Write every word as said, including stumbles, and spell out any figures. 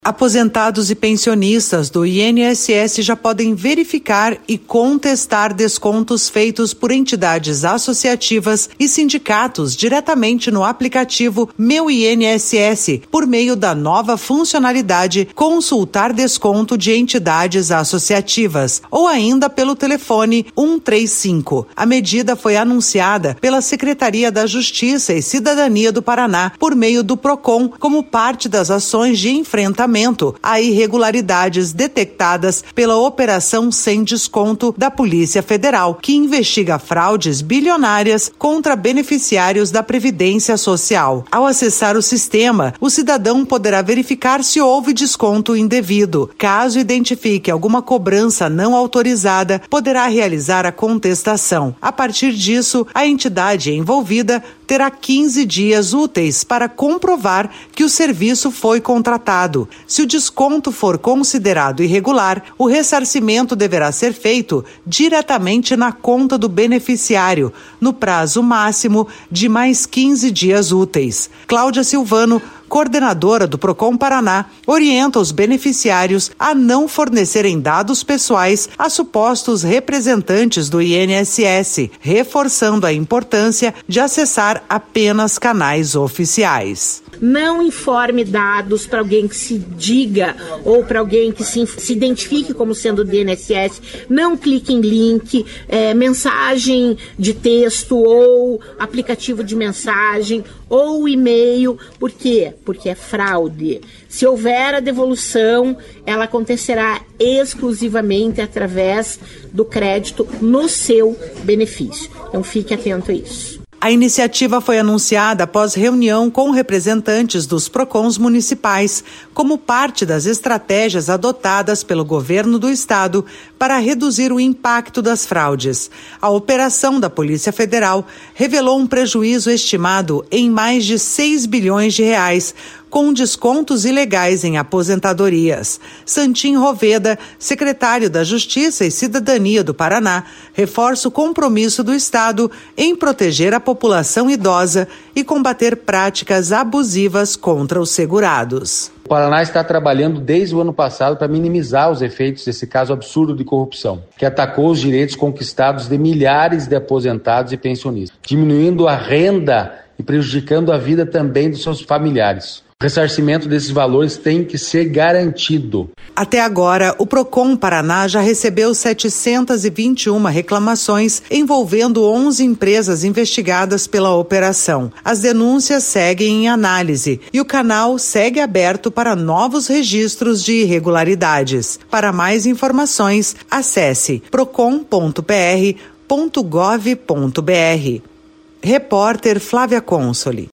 Aposentados e pensionistas do I N S S já podem verificar e contestar descontos feitos por entidades associativas e sindicatos diretamente no aplicativo Meu I N S S, por meio da nova funcionalidade Consultar Desconto de Entidades Associativas, ou ainda pelo telefone um três cinco. A medida foi anunciada pela Secretaria da Justiça e Cidadania do Paraná, por meio do PROCON, como parte das ações de enfrentamento a irregularidades detectadas pela Operação Sem Desconto da Polícia Federal, que investiga fraudes bilionárias contra beneficiários da Previdência Social. Ao acessar o sistema, o cidadão poderá verificar se houve desconto indevido. Caso identifique alguma cobrança não autorizada, poderá realizar a contestação. A partir disso, a entidade envolvida terá quinze dias úteis para comprovar que o serviço foi contratado. Se o desconto for considerado irregular, o ressarcimento deverá ser feito diretamente na conta do beneficiário, no prazo máximo de mais quinze dias úteis. Cláudia Silvano, coordenadora do PROCON Paraná, orienta os beneficiários a não fornecerem dados pessoais a supostos representantes do I N S S, reforçando a importância de acessar apenas canais oficiais. Não informe dados para alguém que se diga ou para alguém que se, se identifique como sendo do I N S S. Não clique em link, é, mensagem de texto ou aplicativo de mensagem ou e-mail. Por quê? Porque é fraude. Se houver a devolução, ela acontecerá exclusivamente através do crédito no seu benefício. Então fique atento a isso. A iniciativa foi anunciada após reunião com representantes dos PROCONs municipais, como parte das estratégias adotadas pelo governo do estado para reduzir o impacto das fraudes. A operação da Polícia Federal revelou um prejuízo estimado em mais de seis bilhões de reais, com descontos ilegais em aposentadorias. Santim Roveda, secretário da Justiça e Cidadania do Paraná, reforça o compromisso do Estado em proteger a população idosa e combater práticas abusivas contra os segurados. O Paraná está trabalhando desde o ano passado para minimizar os efeitos desse caso absurdo de corrupção, que atacou os direitos conquistados de milhares de aposentados e pensionistas, diminuindo a renda e prejudicando a vida também dos seus familiares. O ressarcimento desses valores tem que ser garantido. Até agora, o PROCON Paraná já recebeu setecentas e vinte e uma reclamações envolvendo onze empresas investigadas pela operação. As denúncias seguem em análise e o canal segue aberto para novos registros de irregularidades. Para mais informações, acesse procon ponto p r ponto gov ponto b r. Repórter Flávia Consoli.